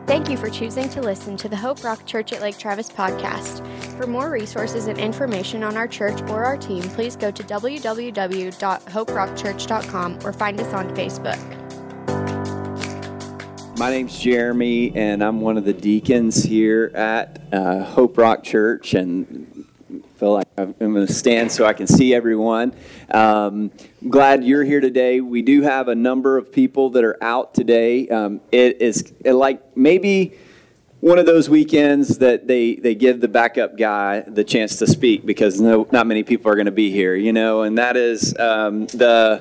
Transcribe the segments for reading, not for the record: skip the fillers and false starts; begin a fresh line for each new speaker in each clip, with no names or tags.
Thank you for choosing to listen to the Hope Rock Church at Lake Travis podcast. For more resources and information on our church or our team, please go to www.hoperockchurch.com or find us on Facebook.
My name's Jeremy, and I'm one of the deacons here at Hope Rock Church, and feel like I'm going to stand so I can see everyone. Glad you're here today. We do have a number of people that are out today. It is like maybe one of those weekends that they give the backup guy the chance to speak because not many people are going to be here, you know, and that is the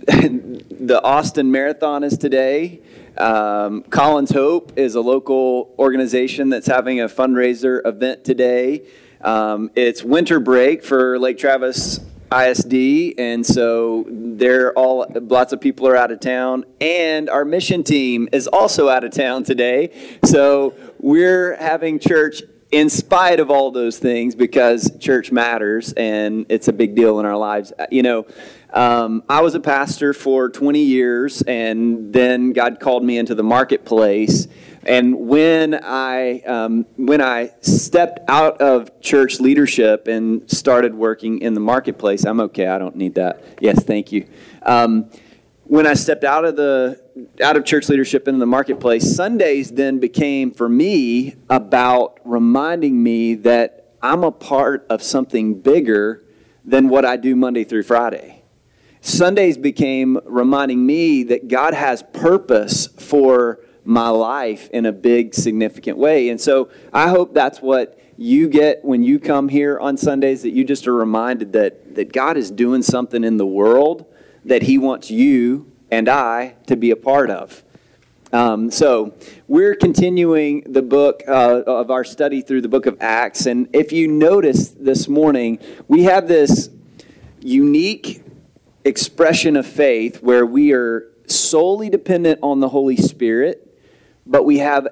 Austin Marathon is today. Collins Hope is a local organization that's having a fundraiser event today. It's winter break for Lake Travis ISD, and so lots of people are out of town, and our mission team is also out of town today. So we're having church in spite of all those things because church matters, and it's a big deal in our lives. You know, I was a pastor for 20 years, and then God called me into the marketplace. And when I stepped out of church leadership and started working in the marketplace, I'm okay. I don't need that. Yes, thank you. When I stepped out of church leadership into the marketplace, Sundays then became for me about reminding me that I'm a part of something bigger than what I do Monday through Friday. Sundays became reminding me that God has purpose for my life in a big, significant way. And so I hope that's what you get when you come here on Sundays, that you just are reminded that God is doing something in the world that He wants you and I to be a part of. So we're continuing the book of our study through the book of Acts. And if you notice this morning, we have this unique expression of faith where we are solely dependent on the Holy Spirit, but we have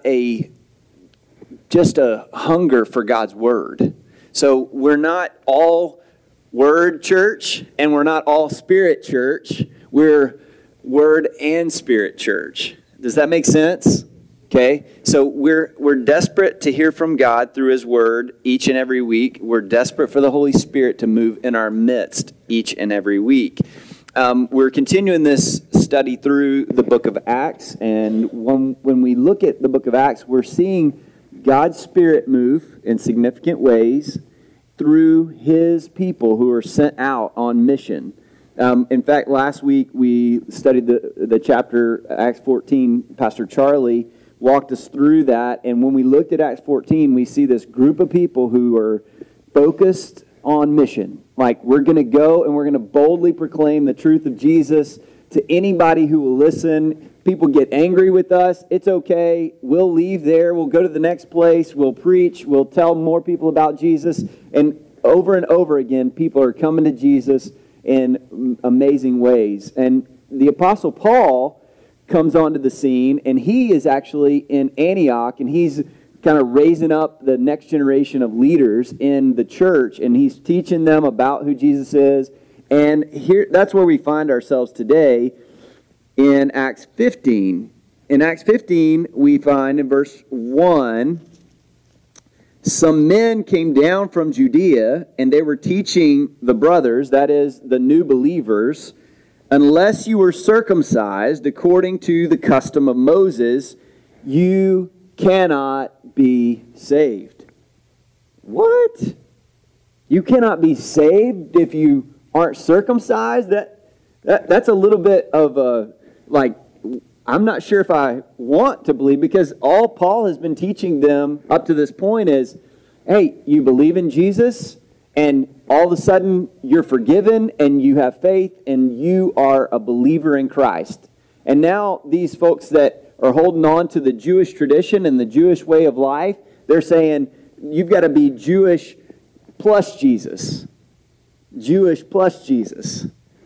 just a hunger for God's Word. So we're not all Word church, and we're not all Spirit church. We're Word and Spirit church. Does that make sense? Okay, so we're desperate to hear from God through His Word each and every week. We're desperate for the Holy Spirit to move in our midst each and every week. We're continuing this study through the book of Acts, and when we look at the book of Acts, we're seeing God's Spirit move in significant ways through His people who are sent out on mission. In fact, last week we studied the chapter, Acts 14. Pastor Charlie walked us through that, and when we looked at Acts 14, we see this group of people who are focused on mission. Like, we're going to go and we're going to boldly proclaim the truth of Jesus to anybody who will listen. People get angry with us. It's okay. We'll leave there. We'll go to the next place. We'll preach. We'll tell more people about Jesus. And over again, people are coming to Jesus in amazing ways. And the Apostle Paul comes onto the scene, and he is actually in Antioch, and he's kind of raising up the next generation of leaders in the church, and he's teaching them about who Jesus is. And here, that's where we find ourselves today in Acts 15. In Acts 15, we find in verse 1, some men came down from Judea, and they were teaching the brothers, that is, the new believers, unless you were circumcised according to the custom of Moses, you cannot be saved. What? You cannot be saved if you aren't circumcised? That's a little bit of a, I'm not sure if I want to believe, because all Paul has been teaching them up to this point is, hey, you believe in Jesus, and all of a sudden you're forgiven, and you have faith, and you are a believer in Christ. And now these folks that are holding on to the Jewish tradition and the Jewish way of life, they're saying, you've got to be Jewish plus Jesus. Jewish plus Jesus.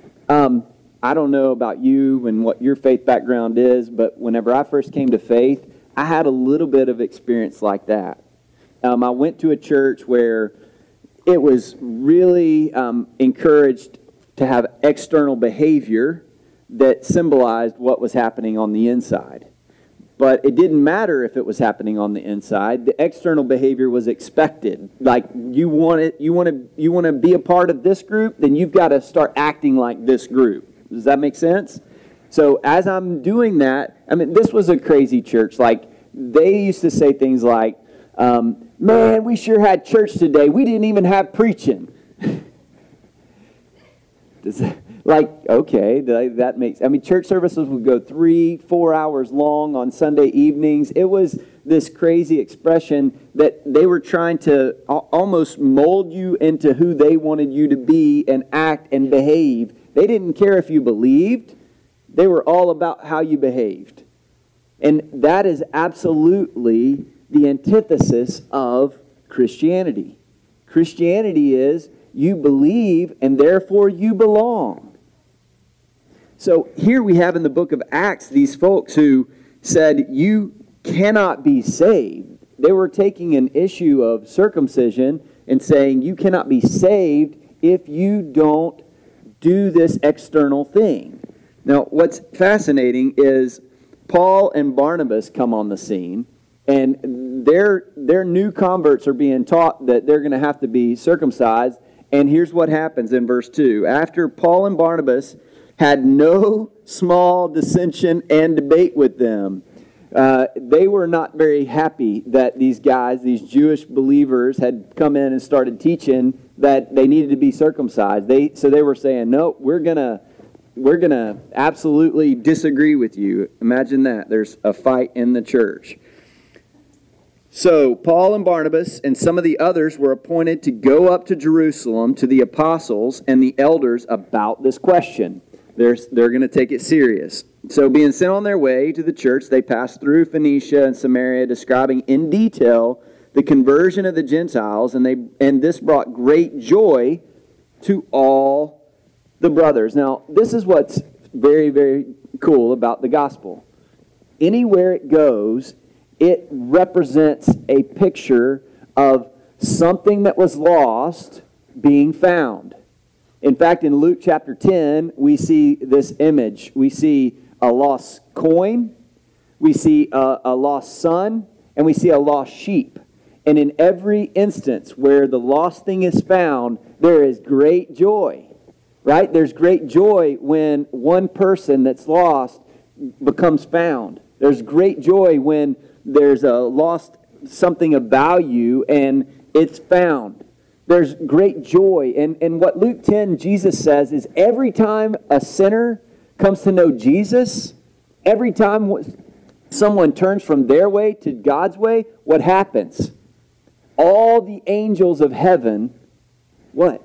I don't know about you and what your faith background is, but whenever I first came to faith, I had a little bit of experience like that. I went to a church where it was really encouraged to have external behavior that symbolized what was happening on the inside. But it didn't matter if it was happening on the inside. The external behavior was expected. Like, you want to be a part of this group, then you've got to start acting like this group. Does that make sense? So as I'm doing that, I mean, this was a crazy church. Like, they used to say things like, man, we sure had church today. We didn't even have preaching. Like, okay, that makes... I mean, church services would go 3-4 hours long on Sunday evenings. It was this crazy expression that they were trying to almost mold you into who they wanted you to be and act and behave. They didn't care if you believed. They were all about how you behaved. And that is absolutely the antithesis of Christianity. Christianity is you believe and therefore you belong. So here we have in the book of Acts these folks who said you cannot be saved. They were taking an issue of circumcision and saying you cannot be saved if you don't do this external thing. Now, what's fascinating is Paul and Barnabas come on the scene, and their new converts are being taught that they're going to have to be circumcised. And here's what happens in verse 2. After Paul and Barnabas had no small dissension and debate with them, they were not very happy that these guys, these Jewish believers, had come in and started teaching that they needed to be circumcised. So they were saying, no, we're gonna absolutely disagree with you. Imagine that. There's a fight in the church. So Paul and Barnabas and some of the others were appointed to go up to Jerusalem to the apostles and the elders about this question. They're going to take it serious. So being sent on their way to the church, they passed through Phoenicia and Samaria, describing in detail the conversion of the Gentiles, and this brought great joy to all the brothers. Now, this is what's very, very cool about the gospel. Anywhere it goes, it represents a picture of something that was lost being found. In fact, in Luke chapter 10, we see this image. We see a lost coin, we see a lost son, and we see a lost sheep. And in every instance where the lost thing is found, there is great joy, right? There's great joy when one person that's lost becomes found. There's great joy when there's a lost something of value and it's found. There's great joy. And what Luke 10, Jesus says is every time a sinner comes to know Jesus, every time someone turns from their way to God's way, what happens? All the angels of heaven, what?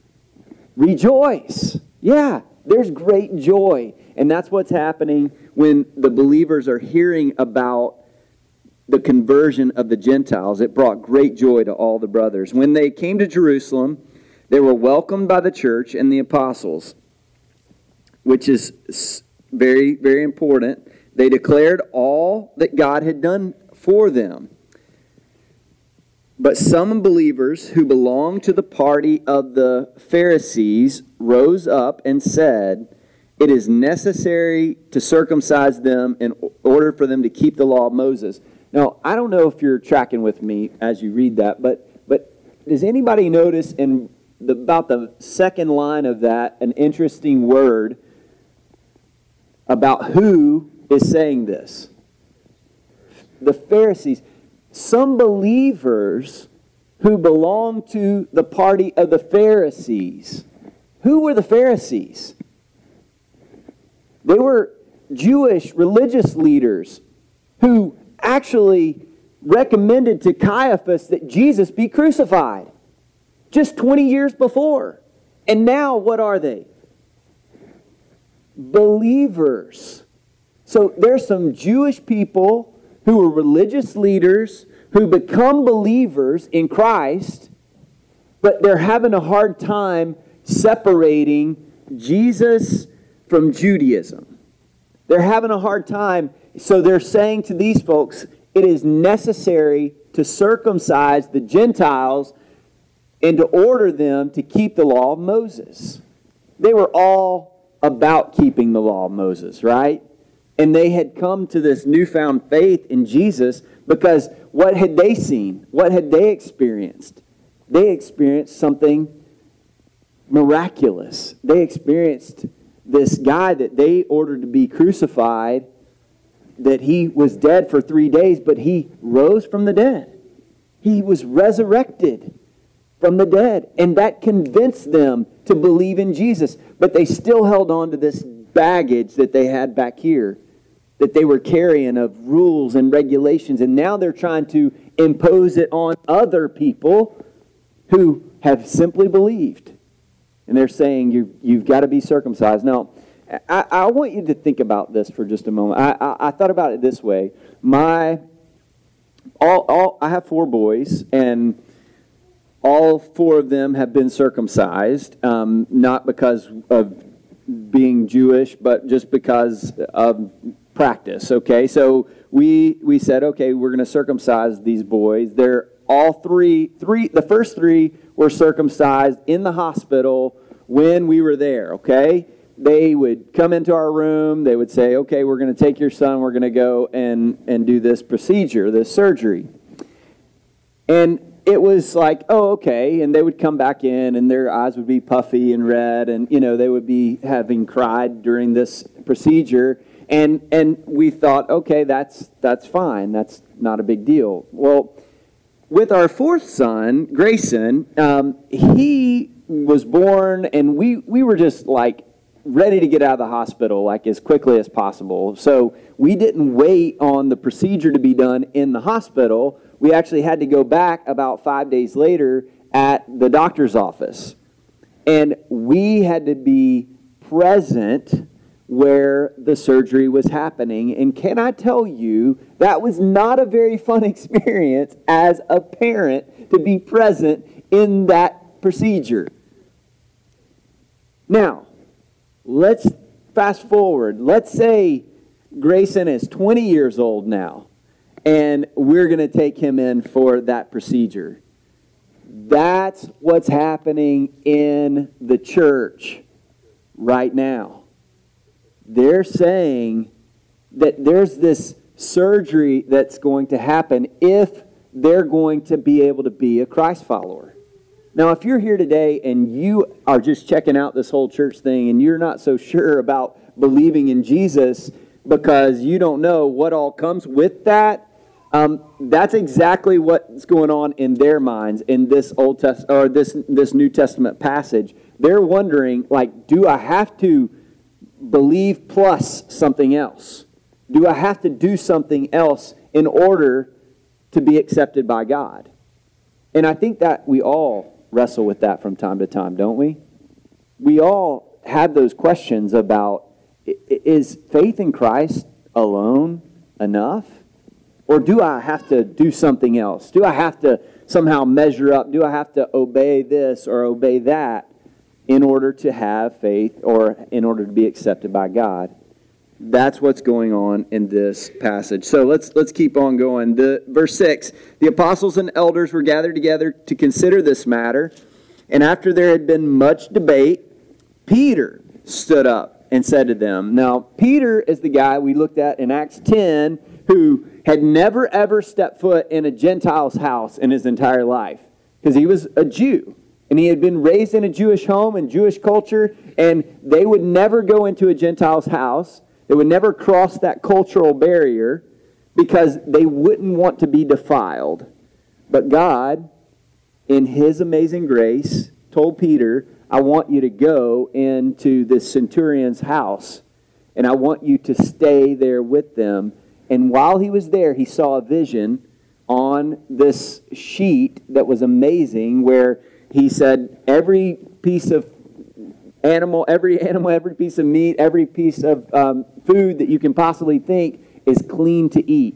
Rejoice. Yeah, there's great joy. And that's what's happening when the believers are hearing about the conversion of the Gentiles. It brought great joy to all the brothers. When they came to Jerusalem, they were welcomed by the church and the apostles, which is very, very important. They declared all that God had done for them. But some believers who belonged to the party of the Pharisees rose up and said, it is necessary to circumcise them in order for them to keep the law of Moses. Now, I don't know if you're tracking with me as you read that, but does anybody notice in about the second line of that an interesting word about who is saying this? The Pharisees. Some believers who belong to the party of the Pharisees. Who were the Pharisees? They were Jewish religious leaders who actually recommended to Caiaphas that Jesus be crucified just 20 years before. And now what are they? Believers. So there's some Jewish people who are religious leaders who become believers in Christ, but they're having a hard time separating Jesus from Judaism. They're having a hard time. So they're saying to these folks, it is necessary to circumcise the Gentiles and to order them to keep the law of Moses. They were all about keeping the law of Moses, right? And they had come to this newfound faith in Jesus because what had they seen? What had they experienced? They experienced something miraculous. They experienced this guy that they ordered to be crucified, that he was dead for 3 days, but he rose from the dead. He was resurrected from the dead. And that convinced them to believe in Jesus. But they still held on to this baggage that they had back here, that they were carrying of rules and regulations. And now they're trying to impose it on other people who have simply believed. And they're saying, you've got to be circumcised. Now, I want you to think about this for just a moment. I thought about it this way. I have 4 boys, and all 4 of them have been circumcised, not because of being Jewish, but just because of practice. Okay, so we said, okay, we're going to circumcise these boys. They're all three. The first 3 were circumcised in the hospital when we were there. Okay. They would come into our room, they would say, okay, we're going to take your son, we're going to go and do this procedure, this surgery. And it was like, oh, okay, and they would come back in, and their eyes would be puffy and red, and, they would be having cried during this procedure, and we thought, okay, that's fine, that's not a big deal. Well, with our 4th son, Grayson, he was born, and we were just like, ready to get out of the hospital like as quickly as possible. So we didn't wait on the procedure to be done in the hospital. We actually had to go back about 5 days later at the doctor's office. And we had to be present where the surgery was happening. And can I tell you, that was not a very fun experience as a parent to be present in that procedure. Now, let's fast forward. Let's say Grayson is 20 years old now, and we're going to take him in for that procedure. That's what's happening in the church right now. They're saying that there's this surgery that's going to happen if they're going to be able to be a Christ follower. Now, if you're here today and you are just checking out this whole church thing and you're not so sure about believing in Jesus because you don't know what all comes with that, that's exactly what's going on in their minds in this this New Testament passage. They're wondering, like, do I have to believe plus something else? Do I have to do something else in order to be accepted by God? And I think that we all wrestle with that from time to time, don't we? We all have those questions about, is faith in Christ alone enough? Or do I have to do something else? Do I have to somehow measure up? Do I have to obey this or obey that in order to have faith or in order to be accepted by God? That's what's going on in this passage. So let's keep on going. Verse 6, the apostles and elders were gathered together to consider this matter, and after there had been much debate, Peter stood up and said to them. Now, Peter is the guy we looked at in Acts 10 who had never ever stepped foot in a Gentile's house in his entire life because he was a Jew. And he had been raised in a Jewish home and Jewish culture, and they would never go into a Gentile's house. They would never cross that cultural barrier because they wouldn't want to be defiled. But God, in His amazing grace, told Peter, I want you to go into this centurion's house, and I want you to stay there with them. And while he was there, he saw a vision on this sheet that was amazing, where he said, every piece of animal, every piece of meat, every piece of food that you can possibly think is clean to eat.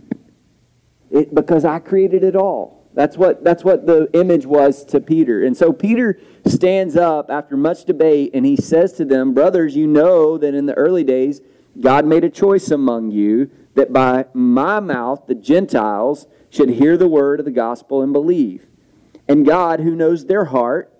Because I created it all. That's what the image was to Peter. And so Peter stands up after much debate, and he says to them, brothers, you know that in the early days God made a choice among you that by my mouth the Gentiles should hear the word of the gospel and believe. And God, who knows their heart,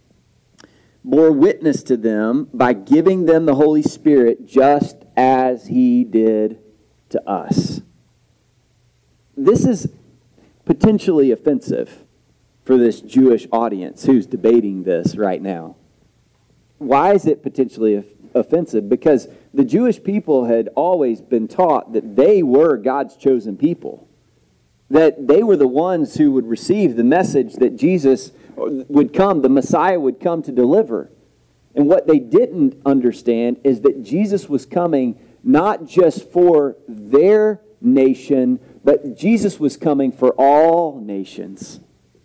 bore witness to them by giving them the Holy Spirit just as He did to us. This is potentially offensive for this Jewish audience who's debating this right now. Why is it potentially offensive? Because the Jewish people had always been taught that they were God's chosen people, that they were the ones who would receive the message that Jesus would come, the Messiah would come to deliver. And what they didn't understand is that Jesus was coming not just for their nation, but Jesus was coming for all nations.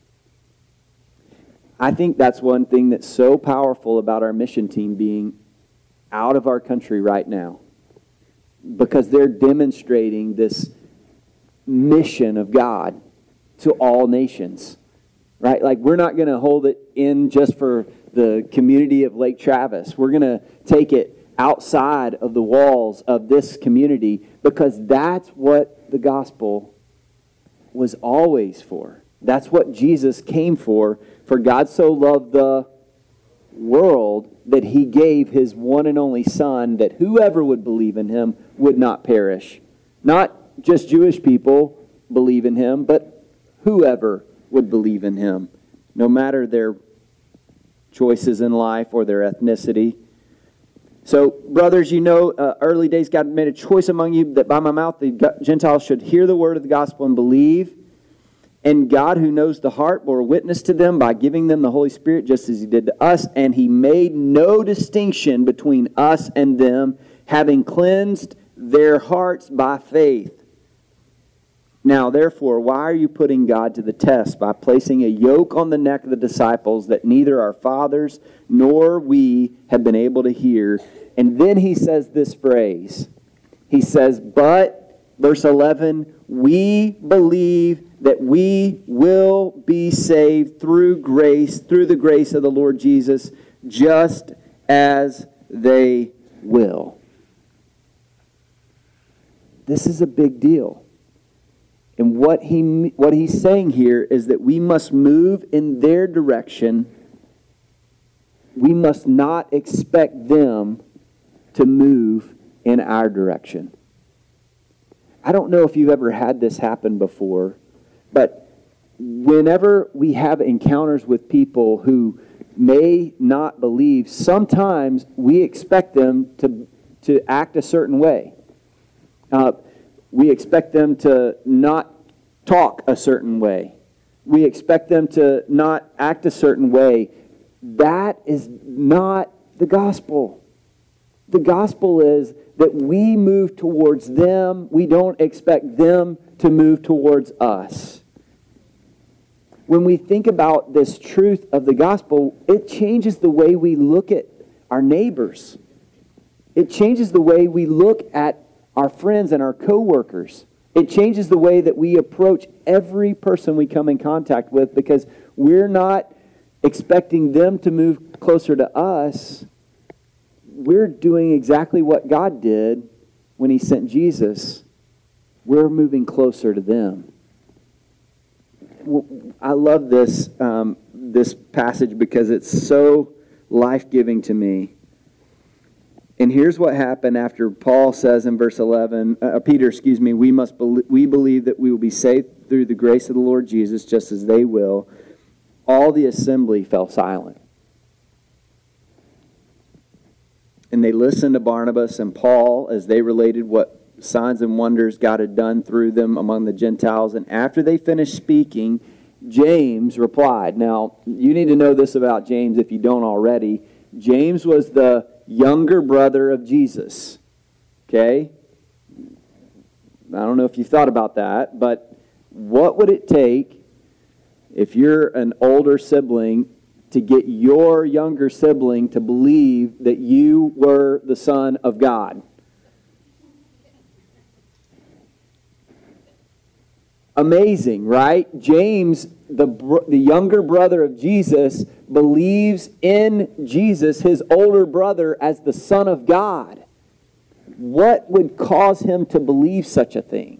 I think that's one thing that's so powerful about our mission team being out of our country right now, because they're demonstrating this mission of God to all nations, right? Like, we're not going to hold it in just for the community of Lake Travis. We're going to take it outside of the walls of this community, because that's what the gospel was always for. That's what Jesus came for. For God so loved the world that he gave his one and only Son, that whoever would believe in him would not perish. Not just Jewish people believe in him, but whoever would believe in him, no matter their choices in life or their ethnicity. So, brothers, you know, early days God made a choice among you that by my mouth the Gentiles should hear the word of the gospel and believe. And God, who knows the heart, bore witness to them by giving them the Holy Spirit, just as he did to us. And he made no distinction between us and them, having cleansed their hearts by faith. Now, therefore, why are you putting God to the test by placing a yoke on the neck of the disciples that neither our fathers nor we have been able to hear? And then he says this phrase. He says, but, verse 11, we believe that we will be saved through the grace of the Lord Jesus, just as they will. This is a big deal. And what he's saying here is that we must move in their direction. We must not expect them to move in our direction. I don't know if you've ever had this happen before, but whenever we have encounters with people who may not believe, sometimes we expect them to act a certain way. We expect them to not talk a certain way. We expect them to not act a certain way. That is not the gospel. The gospel is that we move towards them. We don't expect them to move towards us. When we think about this truth of the gospel, it changes the way we look at our neighbors. It changes the way we look at our friends and our coworkers. It changes the way that we approach every person we come in contact with, because we're not expecting them to move closer to us. We're doing exactly what God did when he sent Jesus. We're moving closer to them. I love this passage because it's so life-giving to me. And here's what happened after Paul says in verse 11, we believe that we will be saved through the grace of the Lord Jesus, just as they will. All the assembly fell silent. And they listened to Barnabas and Paul as they related what signs and wonders God had done through them among the Gentiles. And after they finished speaking, James replied. Now, you need to know this about James if you don't already. James was the younger brother of Jesus. Okay? I don't know if you've thought about that, but what would it take if you're an older sibling to get your younger sibling to believe that you were the Son of God? Amazing, right? James, the younger brother of Jesus, believes in Jesus, his older brother, as the Son of God. What would cause him to believe such a thing?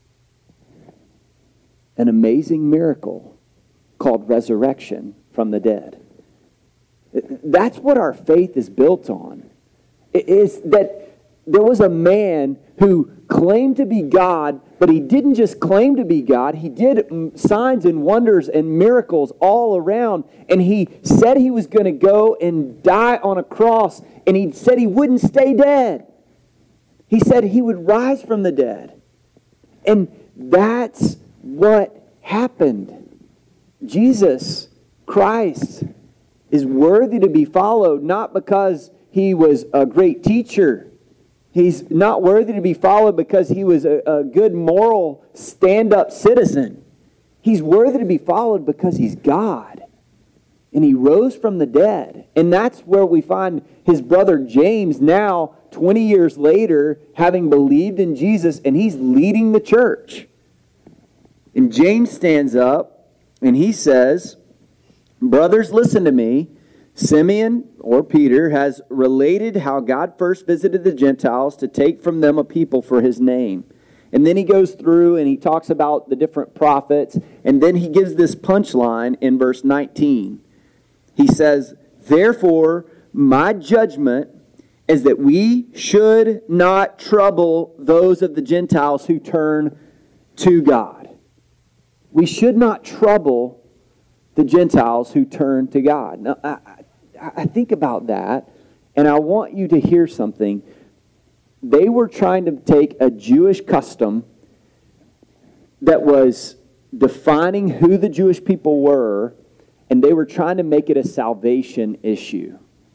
An amazing miracle called resurrection from the dead. That's what our faith is built on. It is that there was a man who claimed to be God, but he didn't just claim to be God. He did signs and wonders and miracles all around. And he said he was going to go and die on a cross. And he said he wouldn't stay dead. He said he would rise from the dead. And that's what happened. Jesus Christ is worthy to be followed, not because he was a great teacher. He's not worthy to be followed because he was a good moral stand-up citizen. He's worthy to be followed because he's God. And he rose from the dead. And that's where we find his brother James now, 20 years later, having believed in Jesus, and he's leading the church. And James stands up and he says, "Brothers, listen to me. Simeon," or Peter, "has related how God first visited the Gentiles to take from them a people for his name." And then he goes through and he talks about the different prophets. And then he gives this punchline in verse 19. He says, "Therefore, my judgment is that we should not trouble those of the Gentiles who turn to God." We should not trouble the Gentiles who turn to God. Now, I think about that, and I want you to hear something. They were trying to take a Jewish custom that was defining who the Jewish people were, and they were trying to make it a salvation issue.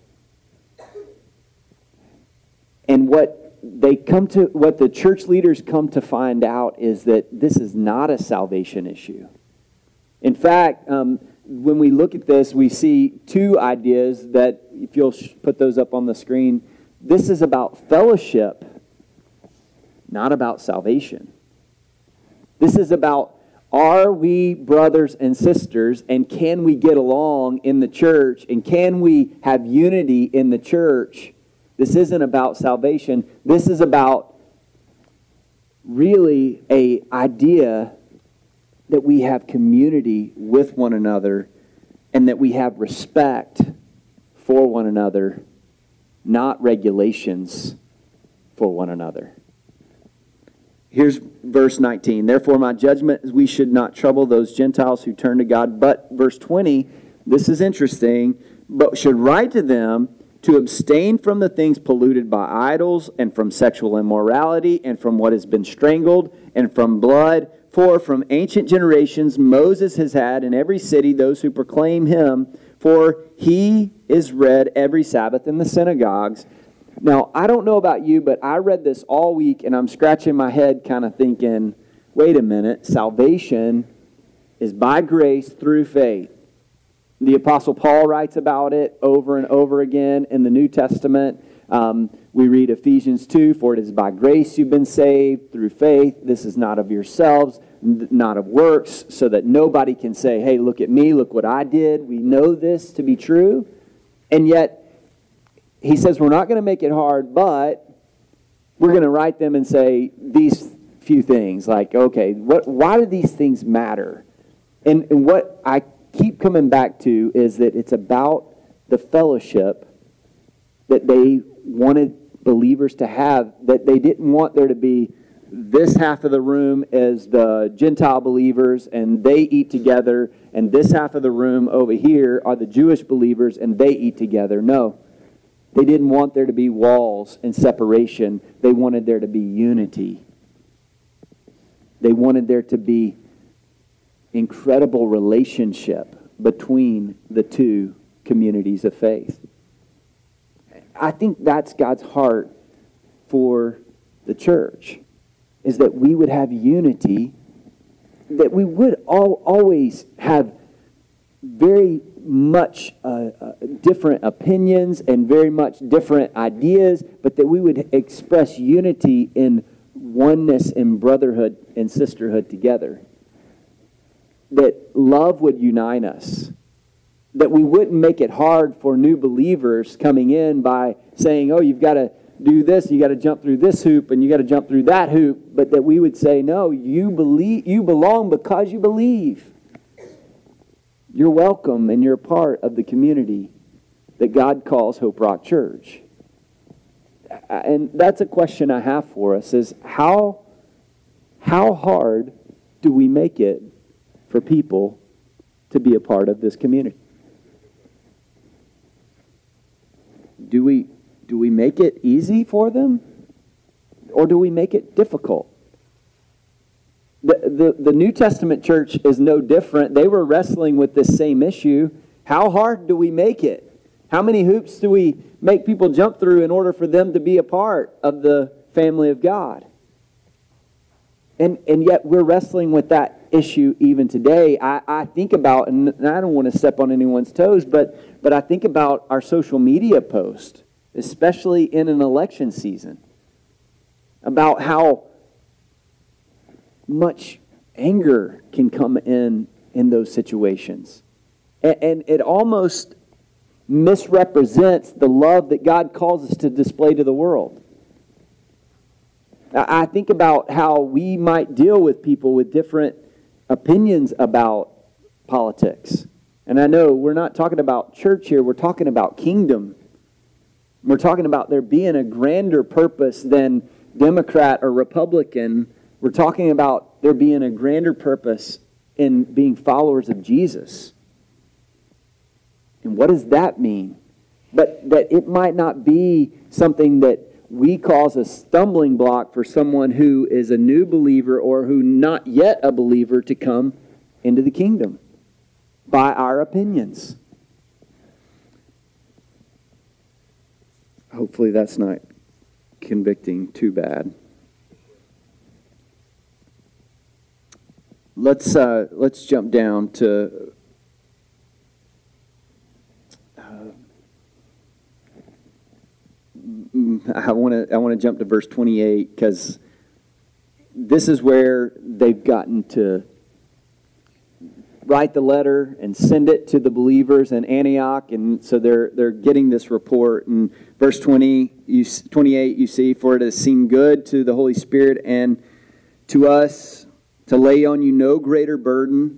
And what the church leaders come to find out is that this is not a salvation issue. In fact, when we look at this, we see two ideas that, if you'll put those up on the screen, this is about fellowship, not about salvation. This is about, are we brothers and sisters, and can we get along in the church, and can we have unity in the church? This isn't about salvation. This is about really an idea that we have community with one another and that we have respect for one another, not regulations for one another. Here's verse 19. "Therefore my judgment is we should not trouble those Gentiles who turn to God." But verse 20, this is interesting, "but should write to them to abstain from the things polluted by idols, and from sexual immorality, and from what has been strangled, and from blood. For from ancient generations Moses has had in every city those who proclaim him, for he is read every Sabbath in the synagogues." Now, I don't know about you, but I read this all week, and I'm scratching my head kind of thinking, wait a minute, salvation is by grace through faith. The Apostle Paul writes about it over and over again in the New Testament. We read Ephesians 2, "For it is by grace you've been saved through faith. This is not of yourselves, not of works, so that nobody can say, hey, look at me, look what I did." We know this to be true. And yet, he says we're not going to make it hard, but we're going to write them and say these few things. Like, okay, why do these things matter? And what I keep coming back to is that it's about the fellowship that they wanted believers to have, that they didn't want there to be this half of the room as the Gentile believers and they eat together, and this half of the room over here are the Jewish believers and they eat together. No, they didn't want there to be walls and separation. They wanted there to be unity. They wanted there to be incredible relationship between the two communities of faith. I think that's God's heart for the church, is that we would have unity, that we would always have very much different opinions and very much different ideas, but that we would express unity in oneness and brotherhood and sisterhood together. That love would unite us. That we wouldn't make it hard for new believers coming in by saying, oh, you've got to do this, you got to jump through this hoop, and you got to jump through that hoop. But that we would say, no, you belong because you believe. You're welcome and you're part of the community that God calls Hope Rock Church. And that's a question I have for us, is how hard do we make it for people to be a part of this community? Do we make it easy for them? Or do we make it difficult? The New Testament church is no different. They were wrestling with this same issue. How hard do we make it? How many hoops do we make people jump through in order for them to be a part of the family of God? And yet we're wrestling with that issue even today. I think about, and I don't want to step on anyone's toes, but I think about our social media post, especially in an election season, about how much anger can come in those situations. And it almost misrepresents the love that God calls us to display to the world. I think about how we might deal with people with different opinions about politics. And I know we're not talking about church here, we're talking about kingdom. We're talking about there being a grander purpose than Democrat or Republican. We're talking about there being a grander purpose in being followers of Jesus. And what does that mean? But that it might not be something that we cause a stumbling block for someone who is a new believer or who not yet a believer to come into the kingdom by our opinions. Hopefully that's not convicting too bad. Let's jump down to I want to jump to verse 28, because this is where they've gotten to write the letter and send it to the believers in Antioch, and so they're getting this report. And verse 28, you see, for it has seemed good to the Holy Spirit and to us to lay on you no greater burden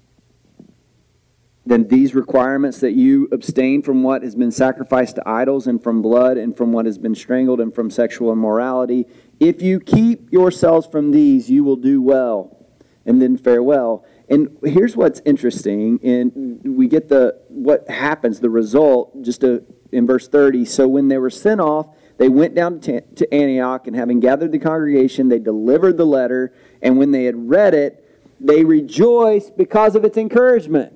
than these requirements, that you abstain from what has been sacrificed to idols, and from blood, and from what has been strangled, and from sexual immorality. If you keep yourselves from these, you will do well, and then farewell. And here's what's interesting, and we get what happens, the result, in verse 30. So when they were sent off, they went down to Antioch, and having gathered the congregation, they delivered the letter, and when they had read it, they rejoiced because of its encouragement.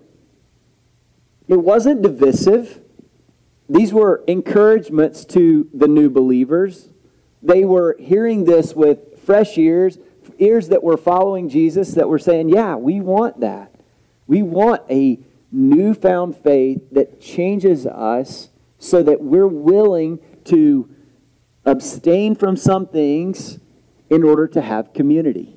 It wasn't divisive. These were encouragements to the new believers. They were hearing this with fresh ears that were following Jesus, that were saying, yeah, we want that. We want a newfound faith that changes us so that we're willing to abstain from some things in order to have community.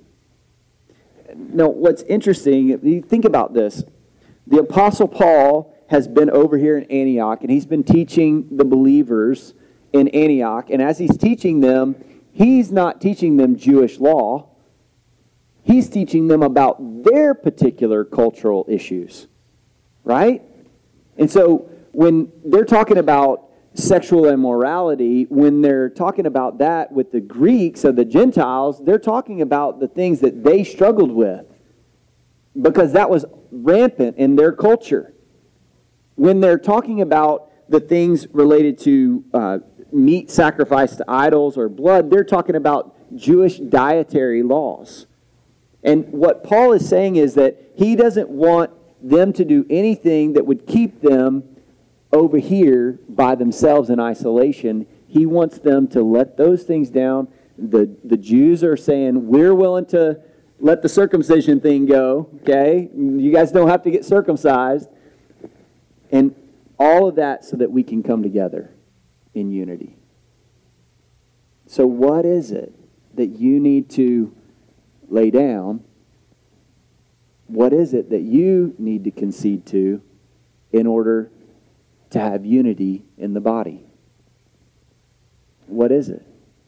Now, what's interesting, you think about this. The Apostle Paul has been over here in Antioch, and he's been teaching the believers in Antioch. And as he's teaching them, he's not teaching them Jewish law. He's teaching them about their particular cultural issues, right? And so when they're talking about sexual immorality, when they're talking about that with the Greeks or the Gentiles, they're talking about the things that they struggled with, because that was rampant in their culture. When they're talking about the things related to meat sacrificed to idols or blood, they're talking about Jewish dietary laws. And what Paul is saying is that he doesn't want them to do anything that would keep them over here by themselves in isolation. He wants them to let those things down. The Jews are saying, we're willing to let the circumcision thing go, okay? You guys don't have to get circumcised. And all of that so that we can come together in unity. So what is it that you need to lay down? What is it that you need to concede to in order to have unity in the body? What is it?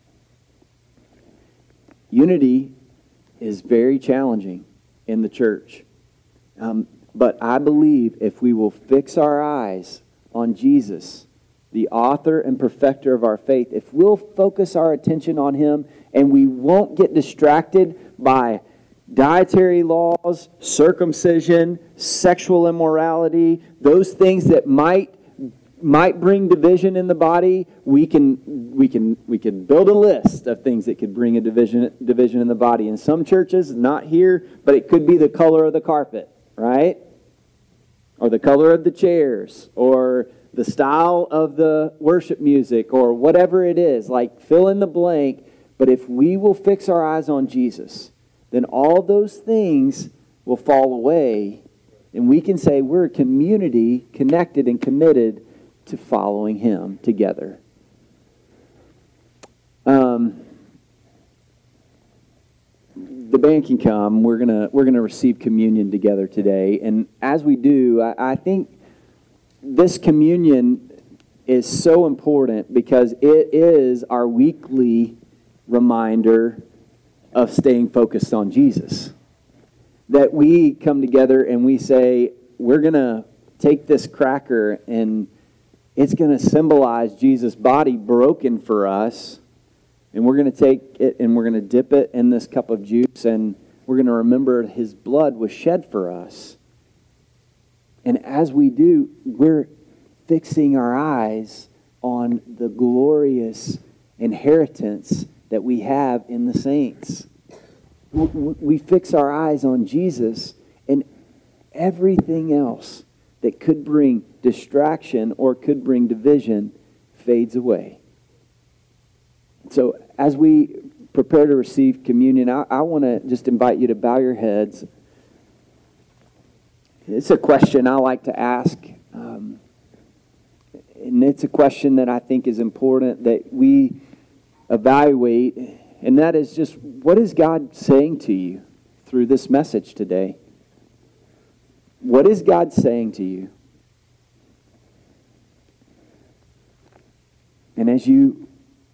Unity is very challenging in the church. But I believe if we will fix our eyes on Jesus, the author and perfecter of our faith, if we'll focus our attention on Him and we won't get distracted by dietary laws, circumcision, sexual immorality, those things that might bring division in the body, we can build a list of things that could bring a division in the body. In some churches, not here, but it could be the color of the carpet, right? Or the color of the chairs, or the style of the worship music, or whatever it is, like fill in the blank. But if we will fix our eyes on Jesus, then all those things will fall away, and we can say we're a community connected and committed to following Him together. The band can come. We're gonna receive communion together today, and as we do, I think this communion is so important because it is our weekly reminder of staying focused on Jesus. That we come together and we say, we're going to take this cracker and it's going to symbolize Jesus' body broken for us. And we're going to take it and we're going to dip it in this cup of juice and we're going to remember His blood was shed for us. And as we do, we're fixing our eyes on the glorious inheritance that we have in the saints. We fix our eyes on Jesus, and everything else that could bring distraction or could bring division fades away. So as we prepare to receive communion, I want to just invite you to bow your heads. It's a question I like to ask, and it's a question that I think is important that we evaluate, and that is just, what is God saying to you through this message today? What is God saying to you? And as you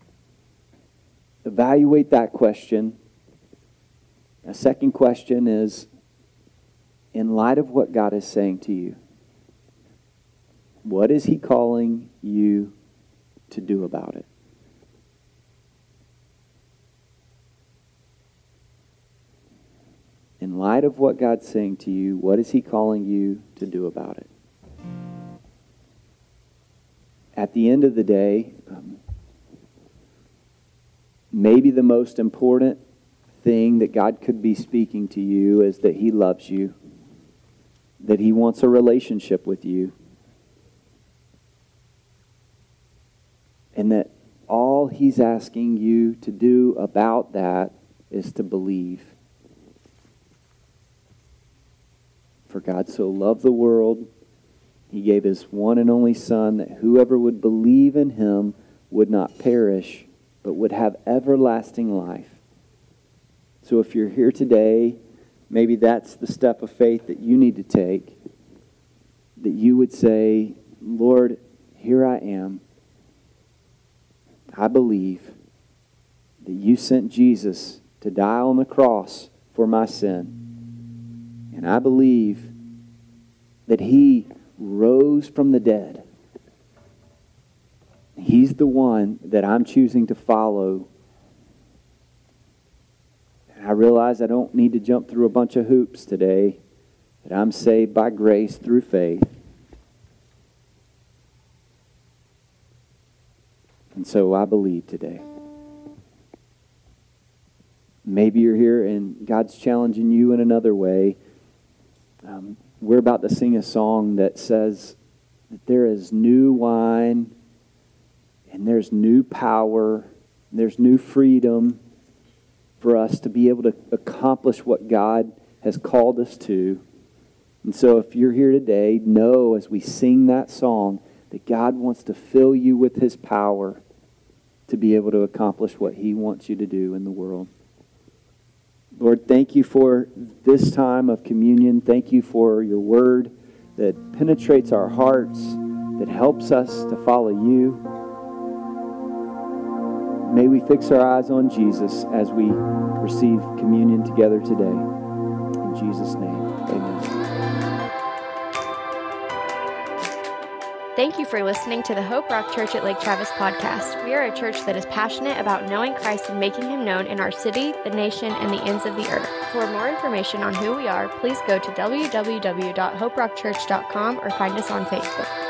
evaluate that question, a second question is, in light of what God is saying to you, what is He calling you to do about it? In light of what God's saying to you, what is He calling you to do about it? At the end of the day, maybe the most important thing that God could be speaking to you is that He loves you, that He wants a relationship with you, and that all He's asking you to do about that is to believe. For God so loved the world, He gave His one and only Son, that whoever would believe in Him would not perish, but would have everlasting life. So if you're here today, maybe that's the step of faith that you need to take, that you would say, Lord, here I am. I believe that You sent Jesus to die on the cross for my sin. And I believe that He rose from the dead. He's the one that I'm choosing to follow. And I realize I don't need to jump through a bunch of hoops today, that I'm saved by grace through faith. And so I believe today. Maybe you're here and God's challenging you in another way. We're about to sing a song that says that there is new wine and there's new power, and there's new freedom for us to be able to accomplish what God has called us to. And so if you're here today, know as we sing that song that God wants to fill you with His power to be able to accomplish what He wants you to do in the world. Lord, thank You for this time of communion. Thank You for Your word that penetrates our hearts, that helps us to follow You. May we fix our eyes on Jesus as we receive communion together today. In Jesus' name, amen.
Thank you for listening to the Hope Rock Church at Lake Travis podcast. We are a church that is passionate about knowing Christ and making him known in our city, the nation, and the ends of the earth. For more information on who we are, please go to www.hoperockchurch.com or find us on Facebook.